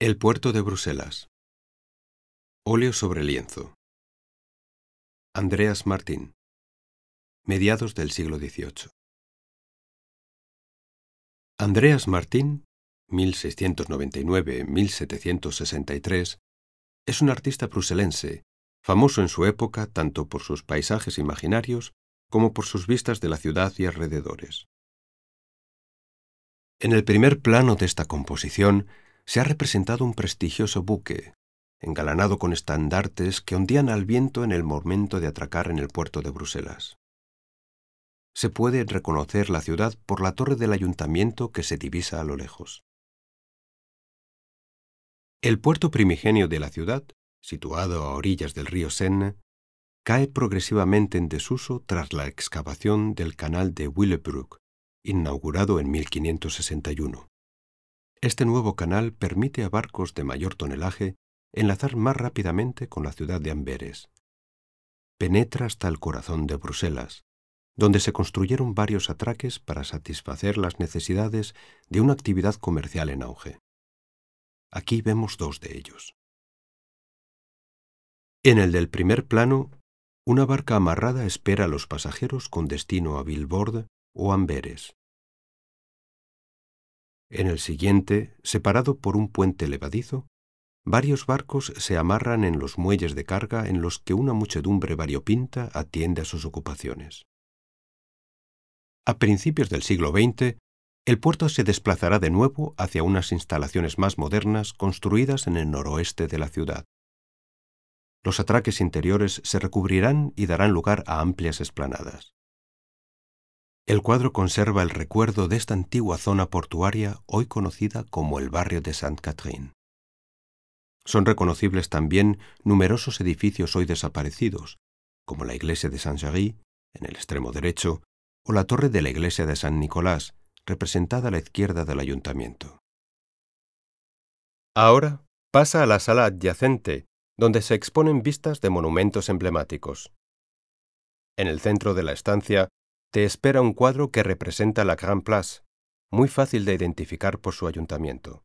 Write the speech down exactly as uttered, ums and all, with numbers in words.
El puerto de Bruselas. Óleo sobre lienzo. Andreas Martin. Mediados del siglo dieciocho. Andreas Martin, mil seiscientos noventa y nueve a mil setecientos sesenta y tres, es un artista bruselense, famoso en su época tanto por sus paisajes imaginarios como por sus vistas de la ciudad y alrededores. En el primer plano de esta composición se ha representado un prestigioso buque, engalanado con estandartes que ondían al viento en el momento de atracar en el puerto de Bruselas. Se puede reconocer la ciudad por la torre del ayuntamiento que se divisa a lo lejos. El puerto primigenio de la ciudad, situado a orillas del río Senne, cae progresivamente en desuso tras la excavación del canal de Willebroek, inaugurado en mil quinientos sesenta y uno. Este nuevo canal permite a barcos de mayor tonelaje enlazar más rápidamente con la ciudad de Amberes. Penetra hasta el corazón de Bruselas, donde se construyeron varios atraques para satisfacer las necesidades de una actividad comercial en auge. Aquí vemos dos de ellos. En el del primer plano, una barca amarrada espera a los pasajeros con destino a Vilvoorde o Amberes. En el siguiente, separado por un puente levadizo, varios barcos se amarran en los muelles de carga en los que una muchedumbre variopinta atiende a sus ocupaciones. A principios del siglo veinte, el puerto se desplazará de nuevo hacia unas instalaciones más modernas construidas en el noroeste de la ciudad. Los atraques interiores se recubrirán y darán lugar a amplias explanadas. El cuadro conserva el recuerdo de esta antigua zona portuaria hoy conocida como el barrio de Sainte-Catherine. Son reconocibles también numerosos edificios hoy desaparecidos, como la iglesia de Saint-Géry, en el extremo derecho, o la torre de la iglesia de San Nicolás, representada a la izquierda del ayuntamiento. Ahora pasa a la sala adyacente, donde se exponen vistas de monumentos emblemáticos. En el centro de la estancia te espera un cuadro que representa la Grand Place, muy fácil de identificar por su ayuntamiento.